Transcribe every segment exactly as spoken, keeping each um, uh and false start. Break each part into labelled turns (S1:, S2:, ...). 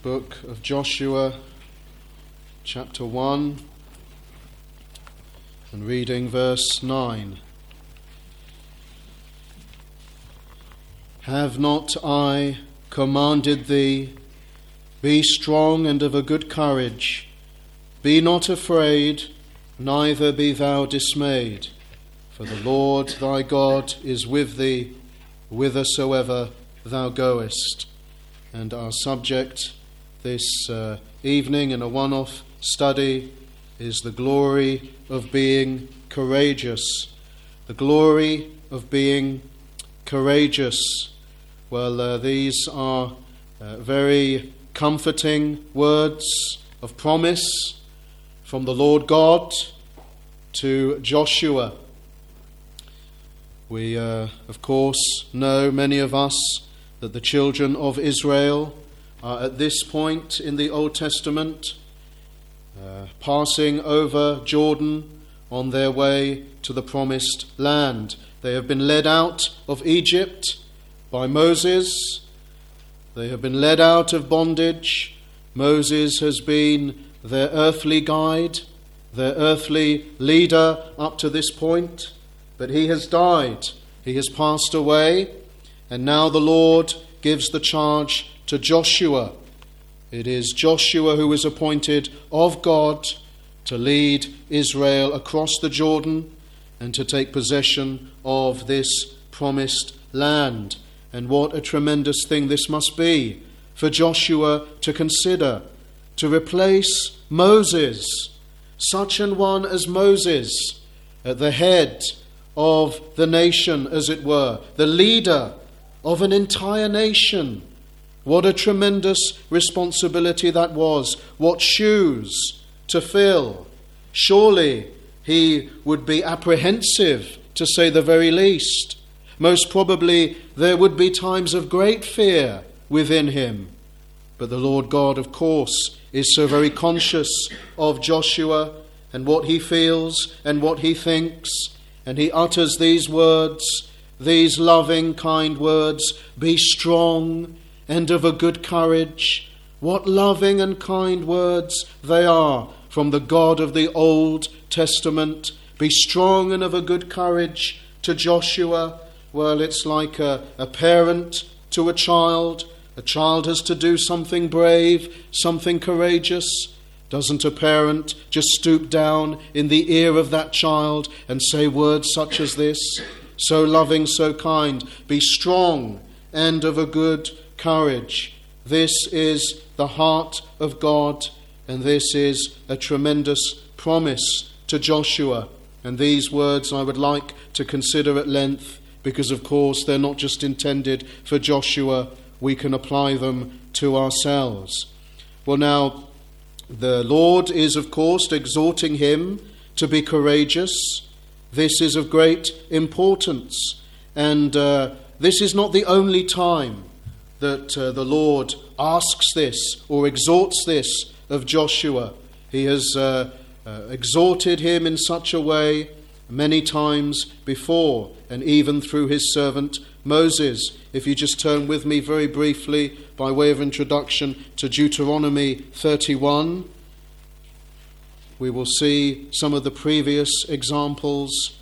S1: book of Joshua, chapter one, and reading verse nine. Have not I commanded thee, be strong and of a good courage, be not afraid, neither be thou dismayed, for the Lord thy God is with thee, whithersoever thou goest. And our subject this uh, evening in a one-off study is the glory of being courageous. The glory of being courageous. Well, uh, these are uh, very comforting words of promise from the Lord God to Joshua. We, uh, of course, know, many of us, that the children of Israel are at this point in the Old Testament uh, passing over Jordan on their way to the promised land. They have been led out of Egypt by Moses. They have been led out of bondage. Moses has been their earthly guide, their earthly leader up to this point. But he has died. He has passed away. And now the Lord gives the charge to Joshua. It is Joshua who is appointed of God to lead Israel across the Jordan and to take possession of this promised land. And what a tremendous thing this must be for Joshua to consider, to replace Moses, such an one as Moses, at the head of the nation, as it were, the leader of an entire nation. What a tremendous responsibility that was. What shoes to fill. Surely he would be apprehensive, to say the very least. Most probably there would be times of great fear within him. But the Lord God, of course, is so very conscious of Joshua and what he feels and what he thinks. And he utters these words, these loving, kind words, be strong and of a good courage. What loving and kind words they are from the God of the Old Testament. Be strong and of a good courage to Joshua. Well, it's like a, a parent to a child. A child has to do something brave, something courageous. Doesn't a parent just stoop down in the ear of that child and say words such as this? So loving, so kind. Be strong and of a good courage. This is the heart of God, and this is a tremendous promise to Joshua. And these words I would like to consider at length, because of course they're not just intended for Joshua. We can apply them to ourselves. Well, now, the Lord is, of course, exhorting him to be courageous. This is of great importance. And uh, this is not the only time that uh, the Lord asks this or exhorts this of Joshua. He has uh, uh, exhorted him in such a way many times before, and even through his servant Moses. If you just turn with me very briefly, by way of introduction, to Deuteronomy thirty-one, we will see some of the previous examples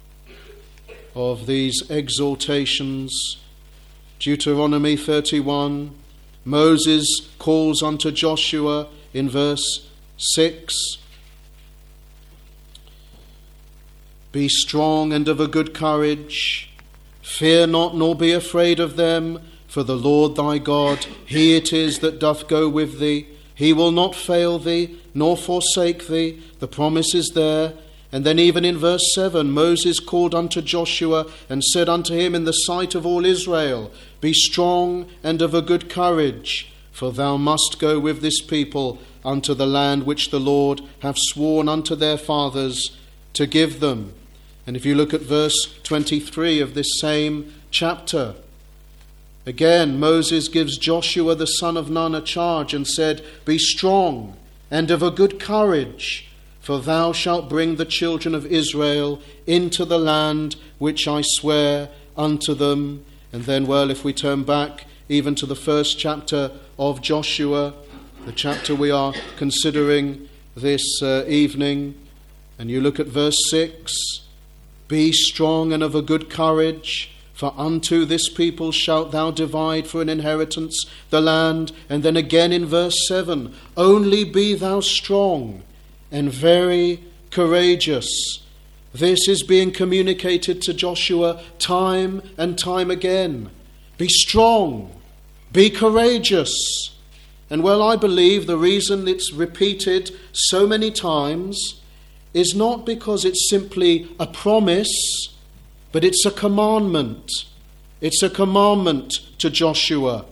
S1: of these exhortations. Deuteronomy thirty-one, Moses calls unto Joshua in verse six. Be strong and of a good courage. Fear not, nor be afraid of them, for the Lord thy God, he it is that doth go with thee. He will not fail thee, nor forsake thee. The promise is there. And then even in verse seven, Moses called unto Joshua and said unto him in the sight of all Israel, be strong and of a good courage, for thou must go with this people unto the land which the Lord hath sworn unto their fathers to give them. And if you look at verse twenty-three of this same chapter, again Moses gives Joshua the son of Nun a charge and said, be strong and of a good courage, for thou shalt bring the children of Israel into the land which I swear unto them. And then, well, if we turn back even to the first chapter of Joshua, the chapter we are considering this uh, evening, and you look at verse six, "Be strong and of a good courage, for unto this people shalt thou divide for an inheritance the land." And then again in verse seven, "Only be thou strong and very courageous." This is being communicated to Joshua time and time again. Be strong, be courageous. And well, I believe the reason it's repeated so many times is not because it's simply a promise, but it's a commandment. It's a commandment to Joshua.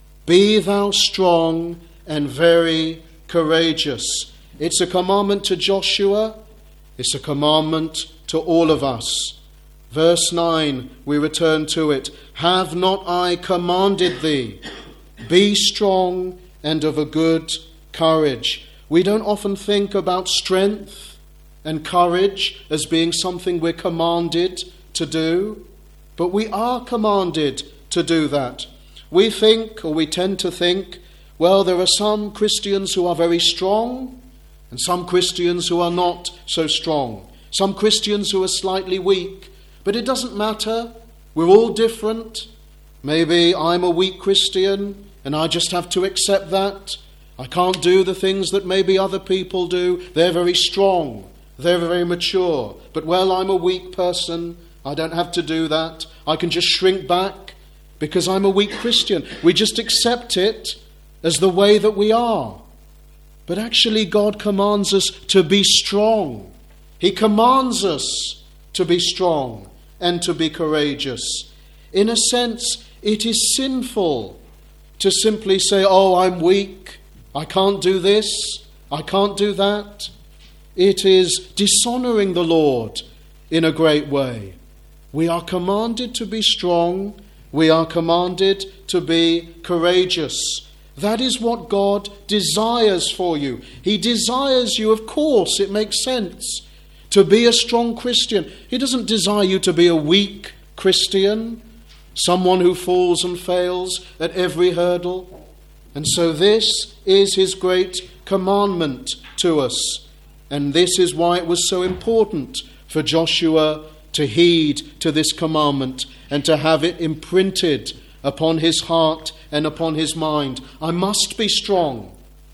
S1: Be thou strong and very courageous. It's a commandment to Joshua. It's a commandment to all of us. Verse nine, we return to it. "Have not I commanded thee? Be strong and of a good courage." We don't often think about strength and courage as being something we're commanded to do, but we are commanded to do that. We think, or we tend to think, well, there are some Christians who are very strong and some Christians who are not so strong. Some Christians who are slightly weak. But it doesn't matter. We're all different. Maybe I'm a weak Christian and I just have to accept that. I can't do the things that maybe other people do. They're very strong. They're very mature. But well, I'm a weak person. I don't have to do that. I can just shrink back because I'm a weak Christian. We just accept it as the way that we are. But actually God commands us to be strong. He commands us to be strong and to be courageous. In a sense, it is sinful to simply say, "Oh, I'm weak. I can't do this. I can't do that." It is dishonoring the Lord in a great way. We are commanded to be strong. We are commanded to be courageous. That is what God desires for you. He desires you, of course, it makes sense, to be a strong Christian. He doesn't desire you to be a weak Christian, someone who falls and fails at every hurdle. And so this is his great commandment to us. And this is why it was so important for Joshua to heed to this commandment and to have it imprinted upon his heart and upon his mind. I must be strong.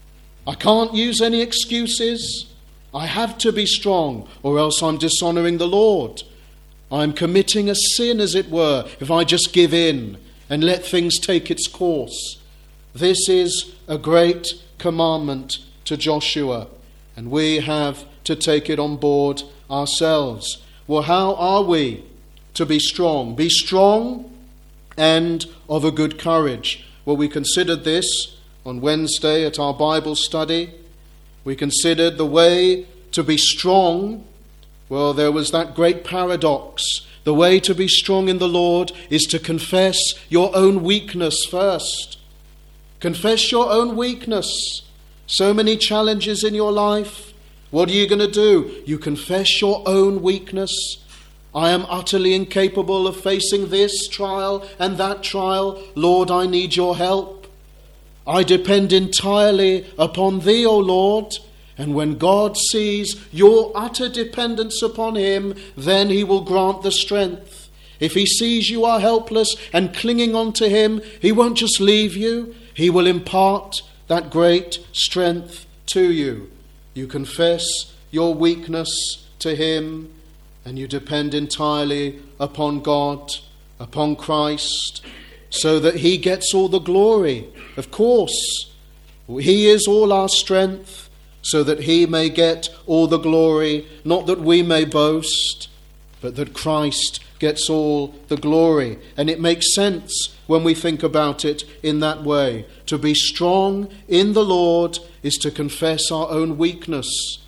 S1: I can't use any excuses. I have to be strong, or else I'm dishonoring the Lord. I'm committing a sin, as it were, if I just give in and let things take its course. This is a great commandment to Joshua, and we have to take it on board ourselves. Well, how are we to be strong? Be strong and of a good courage. Well, we considered this on Wednesday at our Bible study. We considered the way to be strong. Well, there was that great paradox. The way to be strong in the Lord is to confess your own weakness first. Confess your own weakness. So many challenges in your life. What are you going to do? You confess your own weakness. I am utterly incapable of facing this trial and that trial. Lord, I need your help. I depend entirely upon thee, O Lord. And when God sees your utter dependence upon him, then he will grant the strength. If he sees you are helpless and clinging on to him, he won't just leave you. He will impart that great strength to you. You confess your weakness to him, and you depend entirely upon God, upon Christ, so that he gets all the glory. Of course, he is all our strength, so that he may get all the glory, not that we may boast, but that Christ gets all the glory. And it makes sense when we think about it in that way. To be strong in the Lord is to confess our own weakness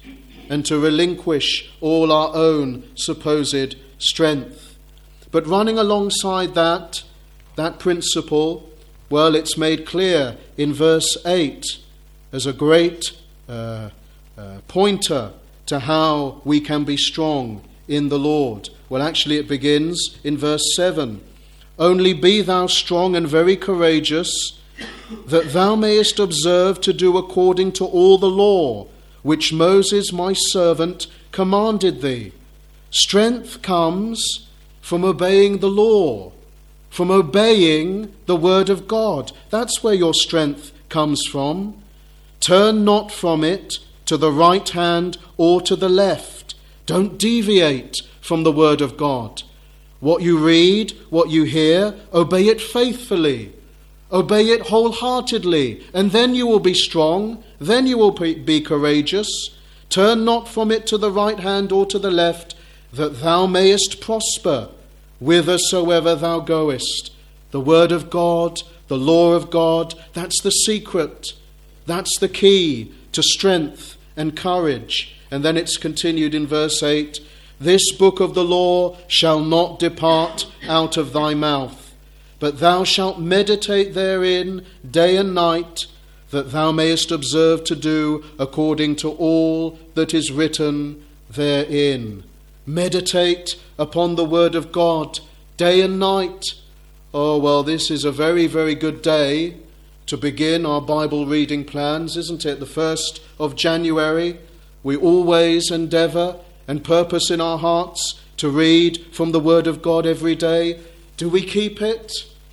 S1: and to relinquish all our own supposed strength. But running alongside that, that principle, well, it's made clear in verse eight as a great uh, uh, pointer to how we can be strong in the Lord. Well, actually it begins in verse seven. Only be thou strong and very courageous, that thou mayest observe to do according to all the law, which Moses my servant commanded thee. Strength comes from obeying the law, from obeying the word of God. That's where your strength comes from. Turn not from it to the right hand or to the left. Don't deviate from the word of God. What you read, what you hear, obey it faithfully. Obey it wholeheartedly, and then you will be strong, then you will be courageous. Turn not from it to the right hand or to the left, that thou mayest prosper whithersoever thou goest. The word of God, the law of God, that's the secret. That's the key to strength and courage. And then it's continued in verse eight, this book of the law shall not depart out of thy mouth, but thou shalt meditate therein day and night, that thou mayest observe to do according to all that is written therein. Meditate upon the word of God day and night. Oh, well, this is a very, very good day to begin our Bible reading plans, isn't it? The first of January, we always endeavour and purpose in our hearts to read from the word of God every day. Do we keep it?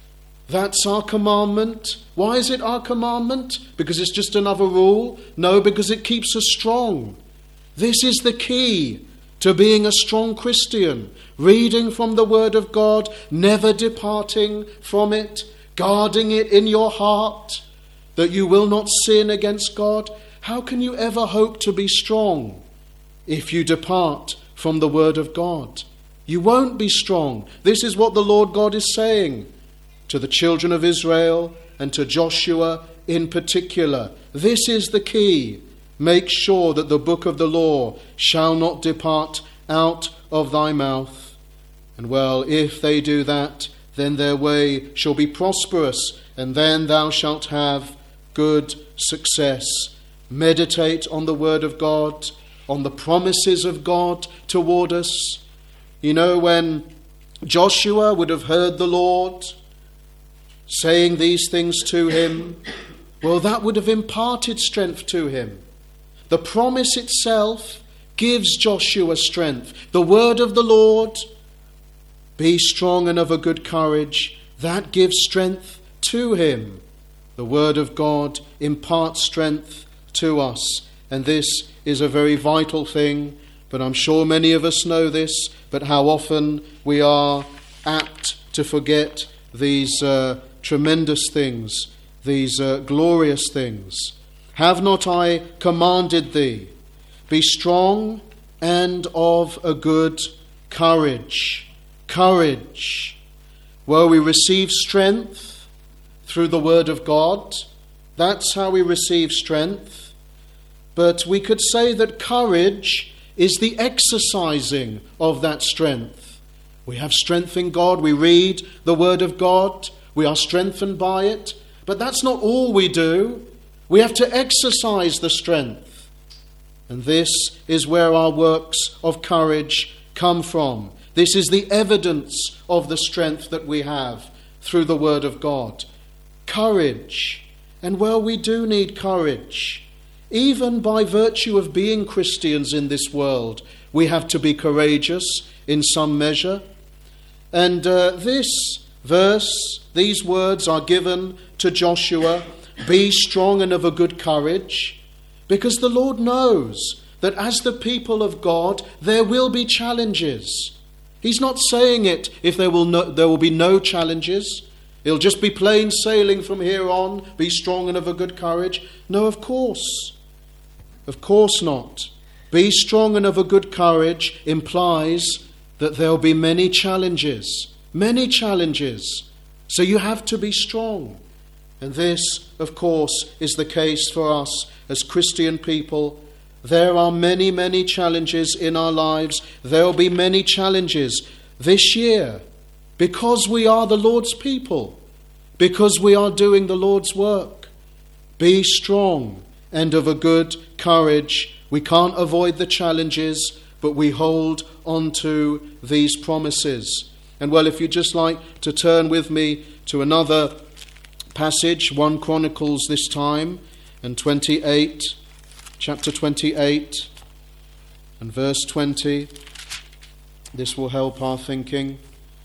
S1: That's our commandment. Why is it our commandment? Because it's just another rule? No, because it keeps us strong. This is the key to being a strong Christian. Reading from the word of God, never departing from it, guarding it in your heart, that you will not sin against God. How can you ever hope to be strong if you depart from the word of God? You won't be strong. This is what the Lord God is saying to the children of Israel and to Joshua in particular. This is the key. Make sure that the book of the law shall not depart out of thy mouth. And well, if they do that, then their way shall be prosperous, and then thou shalt have good success. Meditate on the word of God, on the promises of God toward us. You know, when Joshua would have heard the Lord saying these things to him, well, that would have imparted strength to him. The promise itself gives Joshua strength. The word of the Lord, be strong and of a good courage, that gives strength to him. The word of God imparts strength to us, and this is a very vital thing. But I'm sure many of us know this, but how often we are apt to forget these uh, tremendous things, these uh, glorious things. Have not I commanded thee? Be strong and of a good courage. Courage. Well, we receive strength through the word of God. That's how we receive strength. But we could say that courage is the exercising of that strength. We have strength in God. We read the word of God. We are strengthened by it. But that's not all we do. We have to exercise the strength. And this is where our works of courage come from. This is the evidence of the strength that we have through the word of God. Courage. And well, we do need courage. Even by virtue of being Christians in this world, we have to be courageous in some measure. And uh, this verse, these words are given to Joshua, be strong and of a good courage, because the Lord knows that as the people of God, there will be challenges. He's not saying it if there will no, there will be no challenges. It'll just be plain sailing from here on, be strong and of a good courage. No, of course. Of course not. Be strong and of a good courage implies that there'll be many challenges. Many challenges. So you have to be strong. And this, of course, is the case for us as Christian people. There are many, many challenges in our lives. There will be many challenges this year because we are the Lord's people, because we are doing the Lord's work. Be strong and of a good courage. We can't avoid the challenges, but we hold on to these promises. And well, if you'd just like to turn with me to another passage, First Chronicles this time, and twenty-eight, chapter twenty-eight, and verse twenty. This will help our thinking.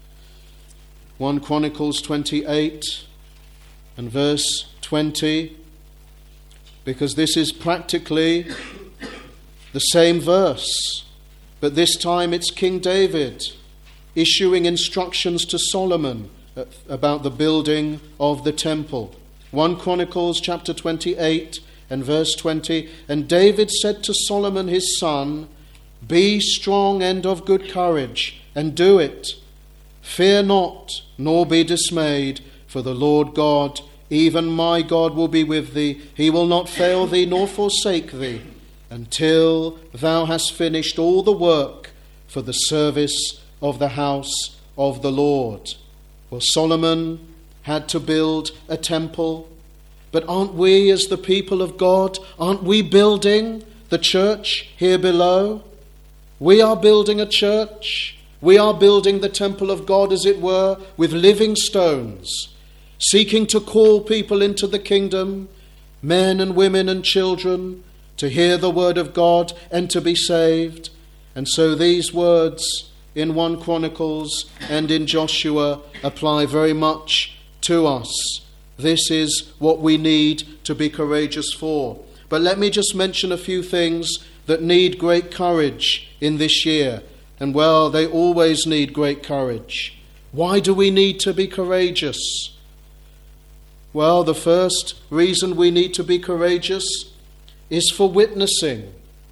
S1: First Chronicles twenty-eight and verse twenty, because this is practically the same verse, but this time it's King David issuing instructions to Solomon about the building of the temple. First Chronicles chapter twenty-eight and verse twenty, and David said to Solomon his son, "Be strong and of good courage, and do it. Fear not, nor be dismayed, for the Lord God, even my God, will be with thee. He will not fail thee nor forsake thee, until thou hast finished all the work for the service of the house of the Lord." Well, Solomon had to build a temple, but aren't we, as the people of God, aren't we building the church here below? We are building a church. We are building the temple of God, as it were, with living stones, seeking to call people into the kingdom, men and women and children, to hear the word of God and to be saved. And so these words in First Chronicles and in Joshua apply very much to us. This is what we need to be courageous for. But let me just mention a few things that need great courage in this year. And well, they always need great courage. Why do we need to be courageous? Well, the first reason we need to be courageous is for witnessing.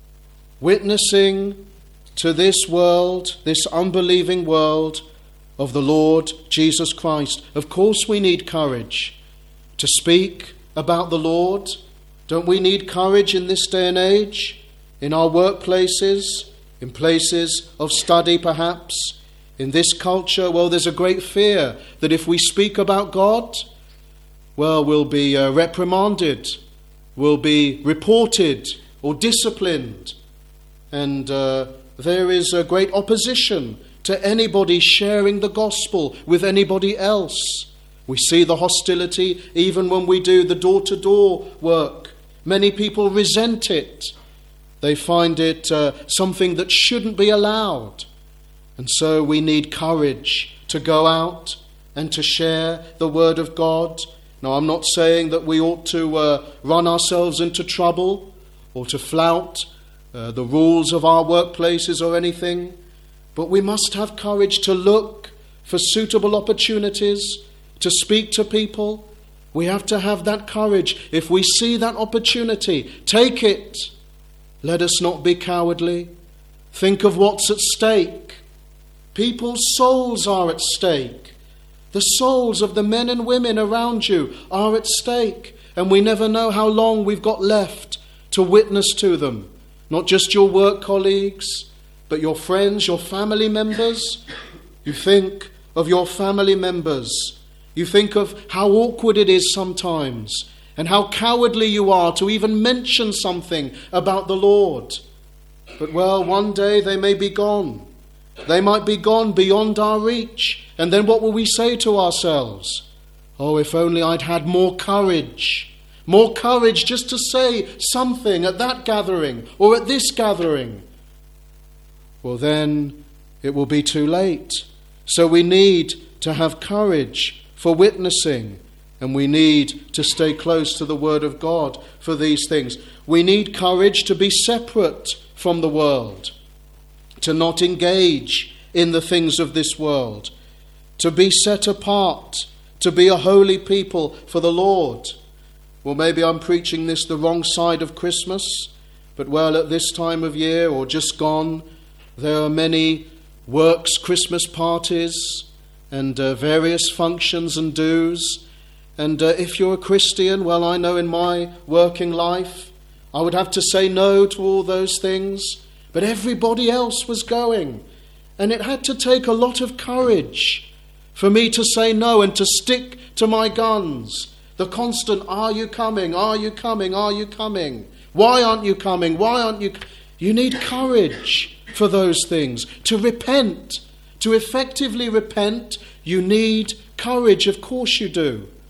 S1: Witnessing to this world, this unbelieving world, of the Lord Jesus Christ. Of course we need courage to speak about the Lord. Don't we need courage in this day and age? In our workplaces, in places of study perhaps, in this culture, well, there's a great fear that if we speak about God, well, we'll be uh, reprimanded, we'll be reported or disciplined. And uh, there is a great opposition to anybody sharing the gospel with anybody else. We see the hostility even when we do the door-to-door work. Many people resent it. They find it uh, something that shouldn't be allowed. And so we need courage to go out and to share the word of God. Now, I'm not saying that we ought to uh, run ourselves into trouble or to flout uh, the rules of our workplaces or anything, but we must have courage to look for suitable opportunities to speak to people. We have to have that courage. If we see that opportunity, take it. Let us not be cowardly. Think of what's at stake. People's souls are at stake. The souls of the men and women around you are at stake. And we never know how long we've got left to witness to them. Not just your work colleagues, but your friends, your family members. You think of your family members. You think of how awkward it is sometimes and how cowardly you are to even mention something about the Lord. But well, one day they may be gone. They might be gone beyond our reach. And then what will we say to ourselves? Oh, if only I'd had more courage. More courage just to say something at that gathering or at this gathering. Well, then it will be too late. So we need to have courage for witnessing, and we need to stay close to the Word of God for these things. We need courage to be separate from the world, to not engage in the things of this world, to be set apart, to be a holy people for the Lord. Well, maybe I'm preaching this the wrong side of Christmas, but well, at this time of year or just gone, there are many works Christmas parties and uh, various functions and do's. And uh, if you're a Christian, well, I know in my working life, I would have to say no to all those things. But everybody else was going. And it had to take a lot of courage for me to say no and to stick to my guns. The constant, are you coming? Are you coming? Are you coming? Why aren't you coming? Why aren't you? You need courage for those things. To repent, to effectively repent, you need courage. Of course you do.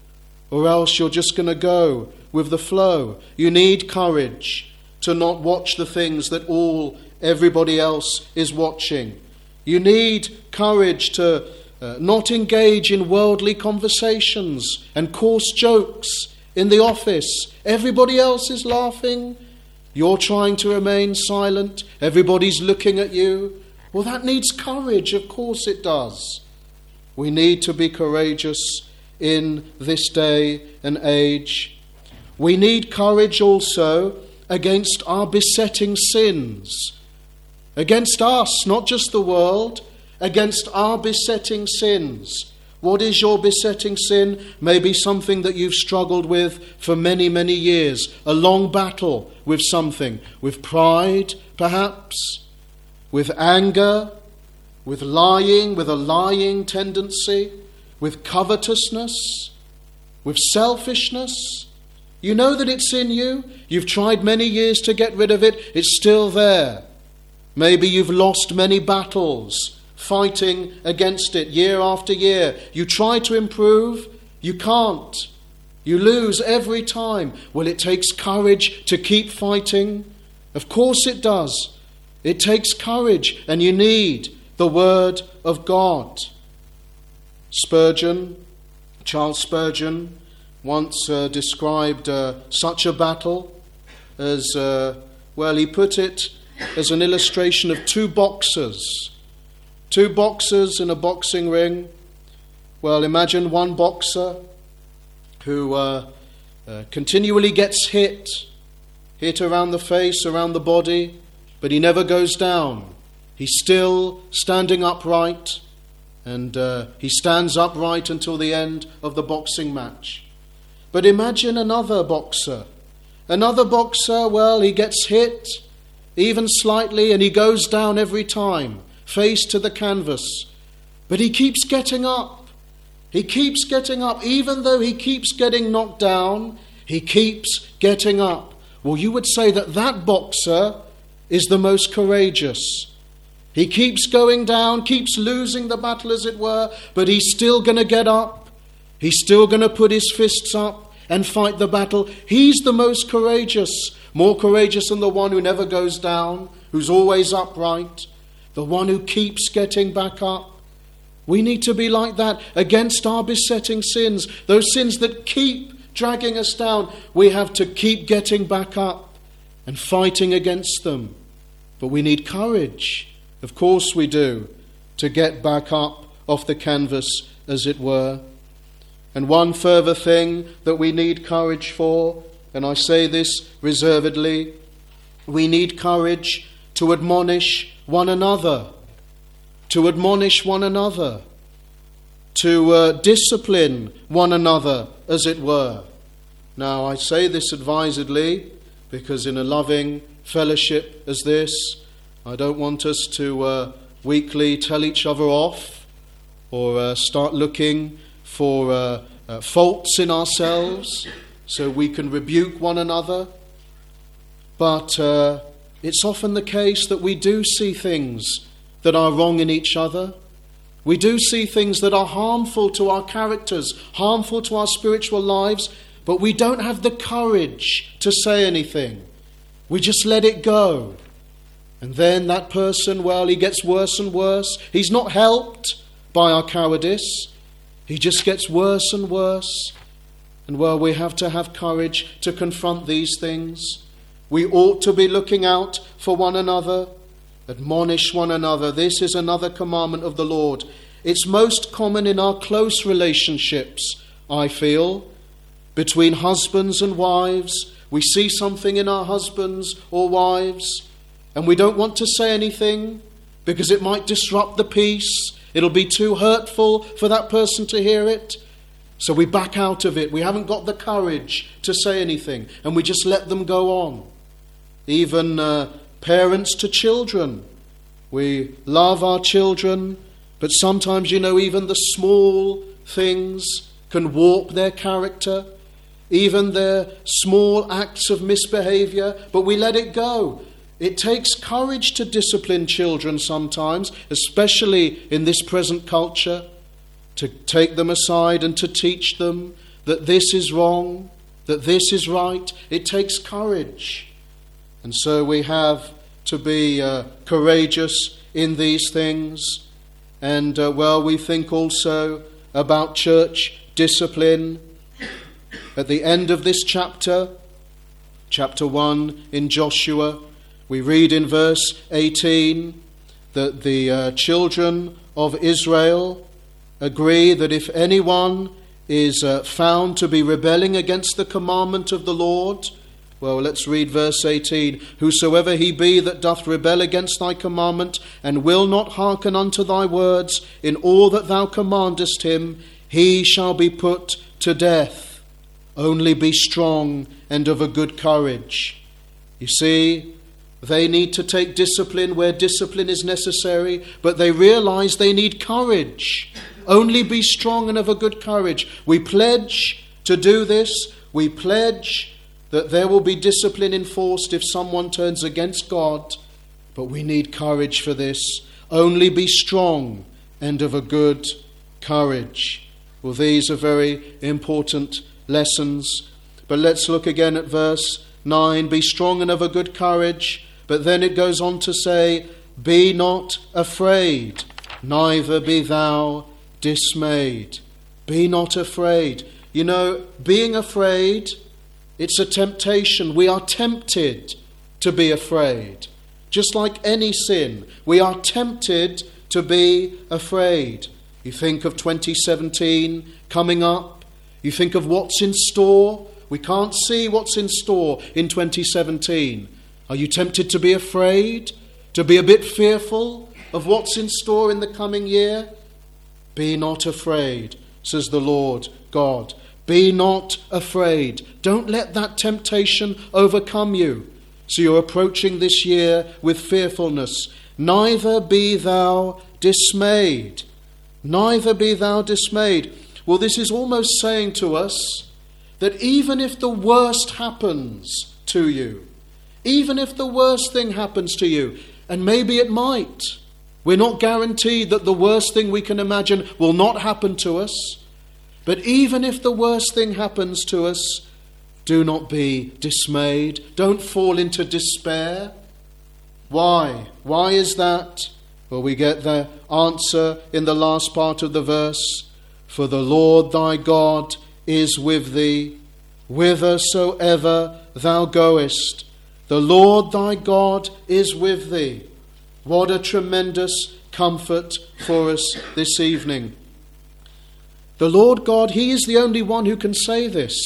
S1: or else you're just going to go with the flow. You need courage to not watch the things that all everybody else is watching. You need courage to uh, not engage in worldly conversations and coarse jokes in the office. Everybody else is laughing. You're trying to remain silent. Everybody's looking at you. Well, that needs courage. Of course it does. We need to be courageous in this day and age. We need courage also against our besetting sins. Against us, not just the world, against our besetting sins. What is your besetting sin? Maybe something that you've struggled with for many, many years. A long battle with something. With pride, perhaps. With anger. With lying, with a lying tendency. With covetousness. With selfishness. You know that it's in you. You've tried many years to get rid of it. It's still there. Maybe you've lost many battles fighting against it year after year. You try to improve, you can't. You lose every time. Well, it takes courage to keep fighting. Of course it does. It takes courage, and you need the Word of God. Spurgeon, Charles Spurgeon, once uh, described uh, such a battle as, uh, well, he put it as an illustration of two boxers. Two boxers in a boxing ring. Well, imagine one boxer who uh, uh, continually gets hit, hit around the face, around the body, but he never goes down. He's still standing upright, and uh, he stands upright until the end of the boxing match. But imagine another boxer. Another boxer, well, he gets hit, even slightly, and he goes down every time, face to the canvas. But he keeps getting up. He keeps getting up. Even though he keeps getting knocked down, he keeps getting up. Well, you would say that that boxer is the most courageous. He keeps going down, keeps losing the battle, as it were, but he's still going to get up. He's still going to put his fists up and fight the battle. He's the most courageous. More courageous than the one who never goes down, who's always upright, the one who keeps getting back up. We need to be like that against our besetting sins, those sins that keep dragging us down. We have to keep getting back up and fighting against them. But we need courage, of course we do, to get back up off the canvas, as it were. And one further thing that we need courage for, and I say this reservedly, we need courage to admonish one another, to admonish one another, to uh, discipline one another, as it were. Now, I say this advisedly because in a loving fellowship as this, I don't want us to uh, weekly tell each other off or uh, start looking for uh, uh, faults in ourselves so we can rebuke one another. But uh, it's often the case that we do see things that are wrong in each other. We do see things that are harmful to our characters, harmful to our spiritual lives, but we don't have the courage to say anything. We just let it go. And then that person, well, he gets worse and worse. He's not helped by our cowardice. He just gets worse and worse. And well, we have to have courage to confront these things. We ought to be looking out for one another, admonish one another. This is another commandment of the Lord. It's most common in our close relationships, I feel, between husbands and wives. We see something in our husbands or wives, and we don't want to say anything because it might disrupt the peace. It'll be too hurtful for that person to hear it. So we back out of it. We haven't got the courage to say anything, and we just let them go on. Even uh, parents to children. We love our children, but sometimes, you know, even the small things can warp their character, even their small acts of misbehavior, but we let it go. It takes courage to discipline children sometimes, especially in this present culture, to take them aside and to teach them that this is wrong, that this is right. It takes courage. And so we have to be uh, courageous in these things. And, uh, well, we think also about church discipline. At the end of this chapter, chapter one in Joshua, we read in verse eighteen that the uh, children of Israel agree that if anyone is uh, found to be rebelling against the commandment of the Lord, well, let's read verse eighteen. Whosoever he be that doth rebel against thy commandment, and will not hearken unto thy words in all that thou commandest him, he shall be put to death. Only be strong and of a good courage. You see, they need to take discipline where discipline is necessary, but they realize they need courage. Only be strong and of a good courage. We pledge to do this. We pledge that there will be discipline enforced if someone turns against God, but we need courage for this. Only be strong and of a good courage. Well, these are very important lessons. But let's look again at verse nine. Be strong and of a good courage. But then it goes on to say, be not afraid, neither be thou dismayed. Be not afraid. You know, being afraid, it's a temptation. We are tempted to be afraid. Just like any sin, we are tempted to be afraid. You think of twenty seventeen coming up. You think of what's in store. We can't see what's in store in twenty seventeen. Are you tempted to be afraid? To be a bit fearful of what's in store in the coming year? Be not afraid, says the Lord God. Be not afraid. Don't let that temptation overcome you. So you're approaching this year with fearfulness. Neither be thou dismayed. Neither be thou dismayed. Well, this is almost saying to us that even if the worst happens to you, even if the worst thing happens to you, and maybe it might, we're not guaranteed that the worst thing we can imagine will not happen to us. But even if the worst thing happens to us, do not be dismayed. Don't fall into despair. Why? Why is that? Well, we get the answer in the last part of the verse. For the Lord thy God is with thee, whithersoever thou goest. The Lord thy God is with thee. What a tremendous comfort for us this evening. The Lord God, he is the only one who can say this.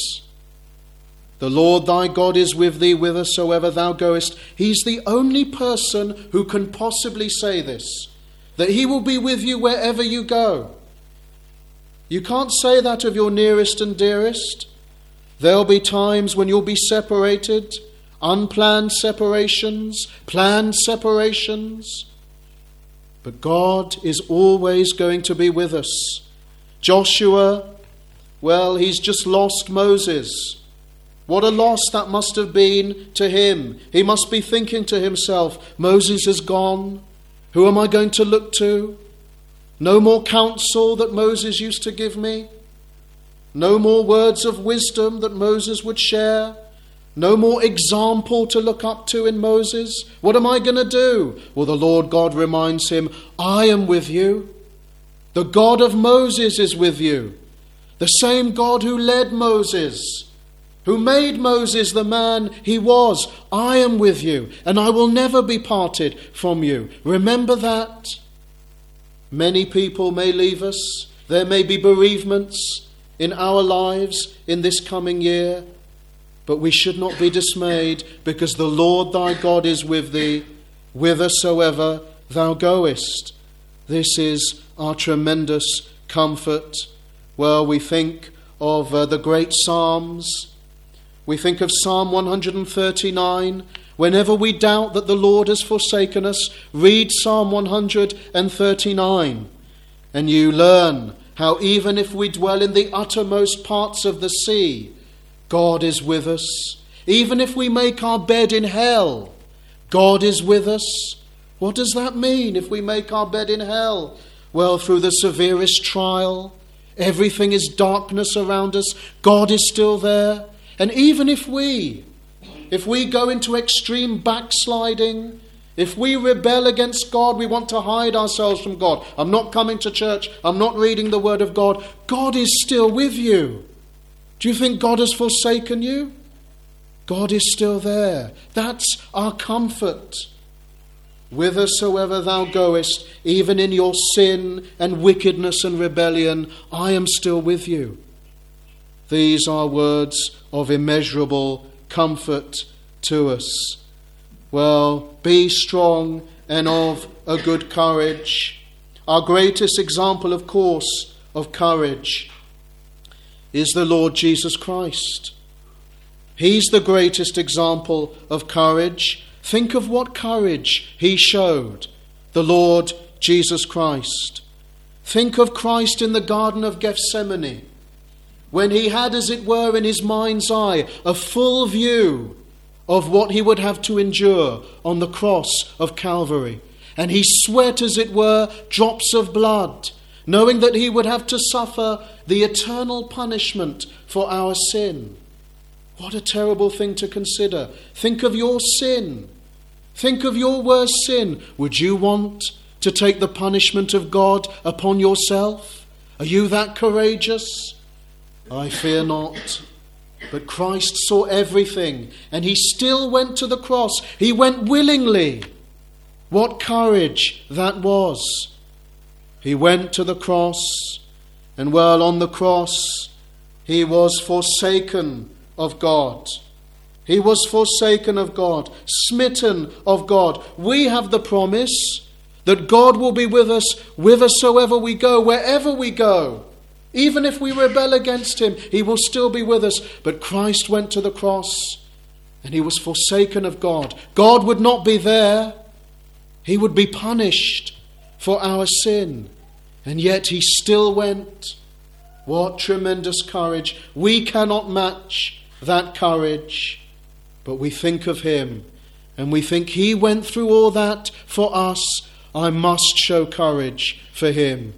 S1: The Lord thy God is with thee whithersoever thou goest. He's the only person who can possibly say this, that he will be with you wherever you go. You can't say that of your nearest and dearest. There'll be times when you'll be separated, unplanned separations, planned separations. But God is always going to be with us. Joshua, well, he's just lost Moses. What a loss that must have been to him. He must be thinking to himself, Moses is gone. Who am I going to look to? No more counsel that Moses used to give me. No more words of wisdom that Moses would share. No more example to look up to in Moses. What am I going to do? Well, the Lord God reminds him, I am with you. The God of Moses is with you. The same God who led Moses, who made Moses the man he was. I am with you, and I will never be parted from you. Remember that. Many people may leave us. There may be bereavements in our lives in this coming year. But we should not be dismayed, because the Lord thy God is with thee, whithersoever thou goest. This is our tremendous comfort. Well, we think of uh, the great Psalms. We think of Psalm one thirty-nine. Whenever we doubt that the Lord has forsaken us, read Psalm one thirty-nine. And you learn how even if we dwell in the uttermost parts of the sea, God is with us. Even if we make our bed in hell, God is with us. What does that mean, if we make our bed in hell? Well, through the severest trial, everything is darkness around us, God is still there. And even if we, if we go into extreme backsliding, if we rebel against God, we want to hide ourselves from God. I'm not coming to church. I'm not reading the Word of God. God is still with you. Do you think God has forsaken you? God is still there. That's our comfort. Whithersoever thou goest, even in your sin and wickedness and rebellion, I am still with you. These are words of immeasurable comfort to us. Well, be strong and of a good courage. Our greatest example, of course, of courage is the Lord Jesus Christ. He's the greatest example of courage. Think of what courage he showed, the Lord Jesus Christ. Think of Christ in the Garden of Gethsemane, when he had, as it were, in his mind's eye, a full view of what he would have to endure on the cross of Calvary. And he sweat, as it were, drops of blood, knowing that he would have to suffer the eternal punishment for our sin. What a terrible thing to consider. Think of your sin. Think of your worst sin. Would you want to take the punishment of God upon yourself? Are you that courageous? I fear not. But Christ saw everything, and he still went to the cross. He went willingly. What courage that was. He went to the cross, and while on the cross, he was forsaken of God. He was forsaken of God, smitten of God. We have the promise that God will be with us whithersoever we go, wherever we go. Even if we rebel against him, he will still be with us. But Christ went to the cross and he was forsaken of God. God would not be there. He would be punished for our sin. And yet he still went. What tremendous courage. We cannot match that courage. But we think of him and we think he went through all that for us. I must show courage for him.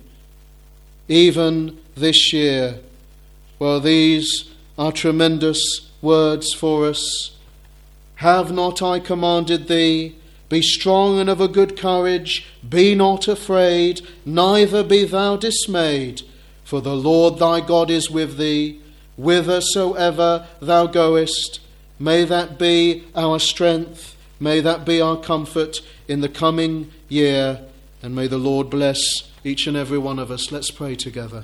S1: Even this year, well, these are tremendous words for us. Have not I commanded thee? Be strong and of a good courage. Be not afraid, neither be thou dismayed. For the Lord thy God is with thee, whithersoever thou goest. May that be our strength. May that be our comfort in the coming year. And may the Lord bless each and every one of us. Let's pray together.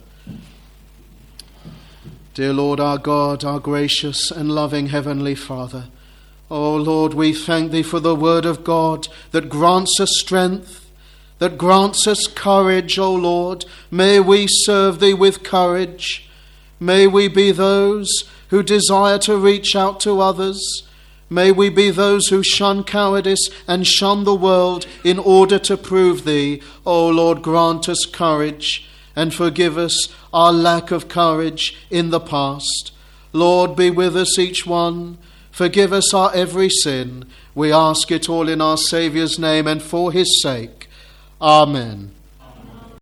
S1: Dear Lord, our God, our gracious and loving Heavenly Father, oh Lord, we thank thee for the word of God that grants us strength, that grants us courage, O Lord. May we serve thee with courage. May we be those who desire to reach out to others. May we be those who shun cowardice and shun the world in order to prove thee. O Lord, grant us courage and forgive us our lack of courage in the past. Lord, be with us each one. Forgive us our every sin. We ask it all in our Saviour's name and for his sake. Amen.